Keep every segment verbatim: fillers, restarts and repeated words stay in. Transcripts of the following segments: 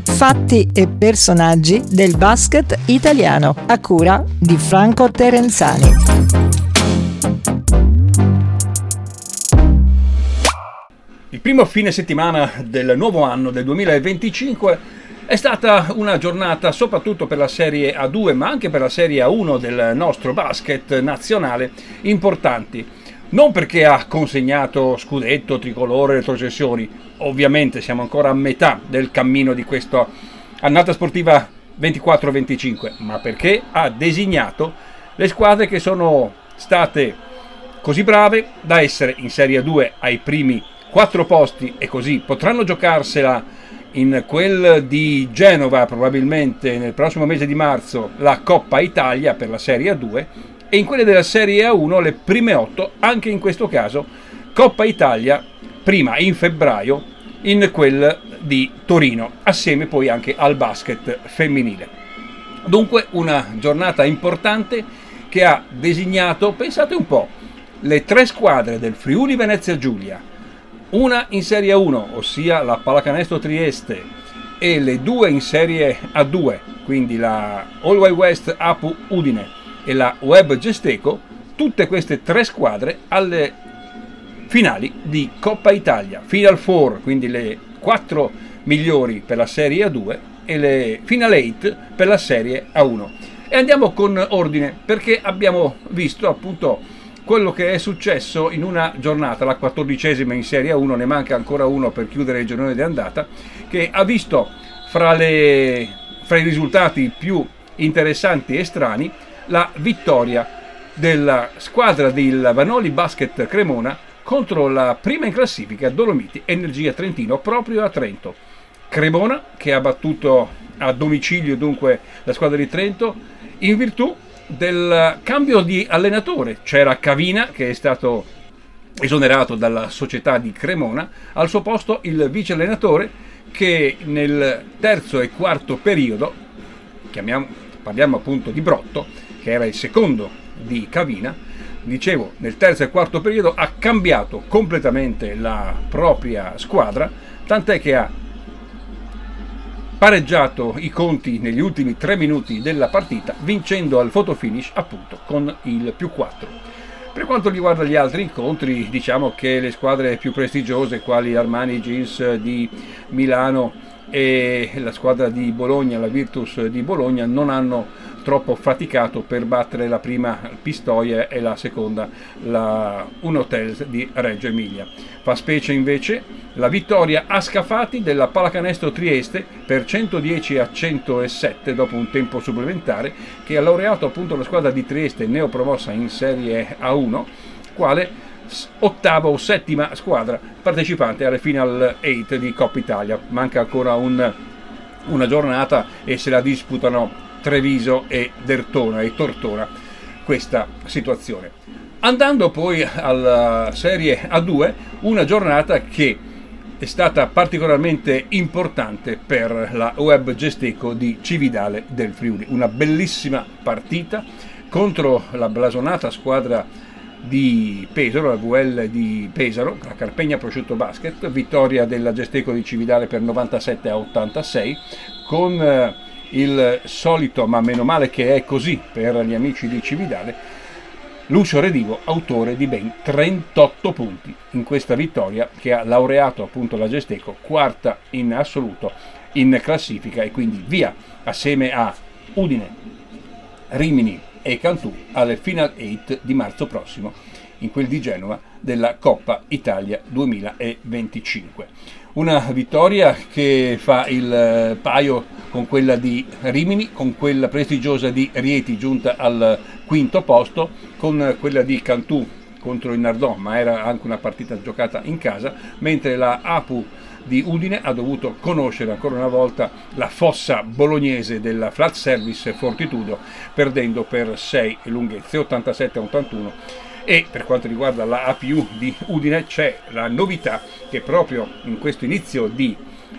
Fatti e personaggi del basket italiano, a cura di Franco Terenzani. Il primo fine settimana del nuovo anno del duemilaventicinque è stata una giornata soprattutto per la Serie A due, ma anche per la Serie A uno del nostro basket nazionale, importanti. Non perché ha consegnato scudetto, tricolore, retrocessioni, ovviamente siamo ancora a metà del cammino di questa annata sportiva ventiquattro venticinque, ma perché ha designato le squadre che sono state così brave da essere in Serie A due ai primi quattro posti e così potranno giocarsela in quel di Genova probabilmente nel prossimo mese di marzo la Coppa Italia per la Serie A due, e in quelle della Serie A uno le prime otto, anche in questo caso Coppa Italia prima in febbraio in quel di Torino, assieme poi anche al basket femminile. Dunque una giornata importante che ha designato, pensate un po', le tre squadre del Friuli Venezia Giulia, una in Serie A uno, ossia la Pallacanestro Trieste, e le due in Serie A due, quindi la All Way West Apu Udine e la Web Gesteco, tutte queste tre squadre alle finali di Coppa Italia, Final Four, quindi le quattro migliori per la Serie A due e le Final Eight per la Serie A uno. E andiamo con ordine, perché abbiamo visto appunto quello che è successo in una giornata, la quattordicesima in Serie A uno, ne manca ancora uno per chiudere il girone di andata, che ha visto fra, le, fra i risultati più interessanti e strani la vittoria della squadra del Vanoli Basket Cremona contro la prima in classifica Dolomiti Energia Trentino, proprio a Trento. Cremona che ha battuto a domicilio dunque la squadra di Trento in virtù del cambio di allenatore. C'era Cavina che è stato esonerato dalla società di Cremona, al suo posto il vice allenatore che nel terzo e quarto periodo, chiamiamo, parliamo appunto di Brotto, che era il secondo di Cavina, dicevo, nel terzo e quarto periodo ha cambiato completamente la propria squadra, tant'è che ha pareggiato i conti negli ultimi tre minuti della partita, vincendo al photo finish appunto con il più quattro. Per quanto riguarda gli altri incontri, diciamo che le squadre più prestigiose, quali Armani Jeans di Milano e la squadra di Bologna, la Virtus di Bologna, non hanno troppo faticato per battere la prima Pistoia e la seconda la Unhotels di Reggio Emilia. Fa specie invece la vittoria a scafati della Pallacanestro Trieste per centodieci a centosette dopo un tempo supplementare, che ha laureato appunto la squadra di Trieste neopromossa in Serie A uno, quale ottava o settima squadra partecipante alle Final otto di Coppa Italia. Manca ancora un, una giornata e se la disputano Treviso e Dertona e Tortona questa situazione. Andando poi alla Serie A due, una giornata che è stata particolarmente importante per la Web Gesteco di Cividale del Friuli. Una bellissima partita contro la blasonata squadra di Pesaro, la V L di Pesaro, la Carpegna Prosciutto Basket, vittoria della Gesteco di Cividale per novantasette a ottantasei, con il solito, ma meno male che è così per gli amici di Cividale, Lucio Redivo, autore di ben trentotto punti in questa vittoria, che ha laureato appunto la Gesteco quarta in assoluto in classifica, e quindi via assieme a Udine, Rimini e Cantù alle Final otto di marzo prossimo in quel di Genova della Coppa Italia duemilaventicinque. Una vittoria che fa il paio con quella di Rimini, con quella prestigiosa di Rieti giunta al quinto posto, con quella di Cantù contro il Nardò, ma era anche una partita giocata in casa, mentre la Apu di Udine ha dovuto conoscere ancora una volta la fossa bolognese della Flat Service Fortitudo, perdendo per sei lunghezze, ottantasette a ottantuno. E per quanto riguarda la A P U di Udine c'è la novità che proprio in questo inizio di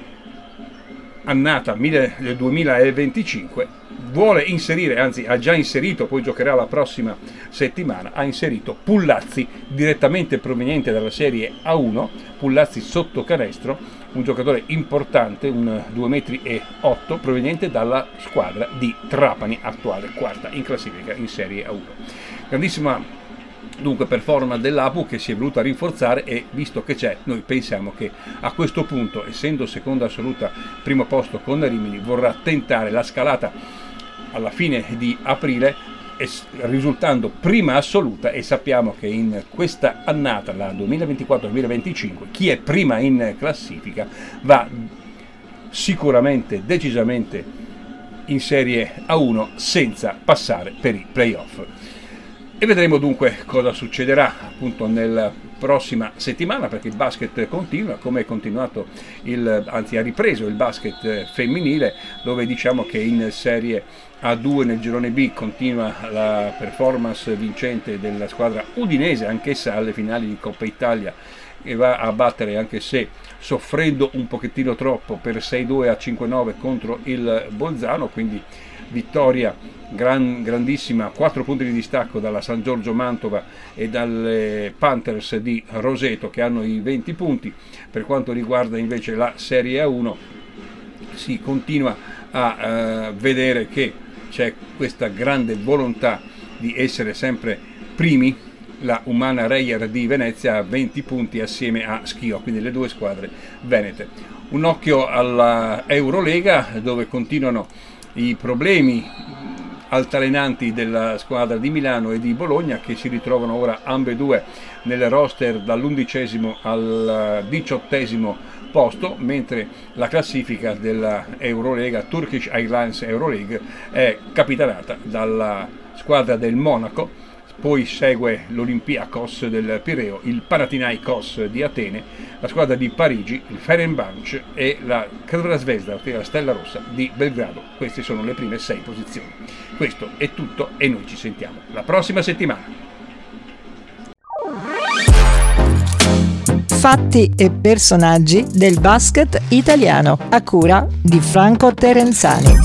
annata duemilaventicinque vuole inserire, anzi ha già inserito, poi giocherà la prossima settimana, ha inserito Pullazzi direttamente proveniente dalla Serie A uno, Pullazzi sotto canestro, un giocatore importante, un due metri e otto, proveniente dalla squadra di Trapani, attuale quarta in classifica in Serie A uno. Grandissima dunque performance dell'A P U che si è voluta rinforzare, e visto che c'è, noi pensiamo che a questo punto, essendo seconda assoluta, primo posto con Rimini, vorrà tentare la scalata alla fine di aprile, risultando prima assoluta, e sappiamo che in questa annata, la duemilaventiquattro duemilaventicinque, chi è prima in classifica va sicuramente, decisamente in Serie A uno senza passare per i playoff. E vedremo dunque cosa succederà appunto nella prossima settimana, perché il basket continua, come è continuato, il, anzi ha ripreso il basket femminile, dove diciamo che in Serie A due nel girone B continua la performance vincente della squadra udinese, anch'essa alle finali di Coppa Italia, che va a battere, anche se soffrendo un pochettino troppo, per sei due a cinque nove contro il Bolzano, quindi vittoria gran, grandissima, quattro punti di distacco dalla San Giorgio Mantova e dalle Panthers di Roseto, che hanno i venti punti. Per quanto riguarda invece la Serie A uno, si continua a uh, vedere che c'è questa grande volontà di essere sempre primi. La Umana Reyer di Venezia ha venti punti assieme a Schio, quindi le due squadre venete. Un occhio alla Eurolega, dove continuano i problemi altalenanti della squadra di Milano e di Bologna, che si ritrovano ora ambedue nel roster dall'undicesimo al diciottesimo posto, mentre la classifica della Eurolega, Turkish Airlines Euroleague, è capitanata dalla squadra del Monaco. Poi segue l'Olympiakos del Pireo, il Panathinaikos di Atene, la squadra di Parigi, il Fenerbahce e la Crvena Zvezda, la Stella Rossa di Belgrado. Queste sono le prime sei posizioni. Questo è tutto e noi ci sentiamo la prossima settimana. Fatti e personaggi del basket italiano, a cura di Franco Terenzani.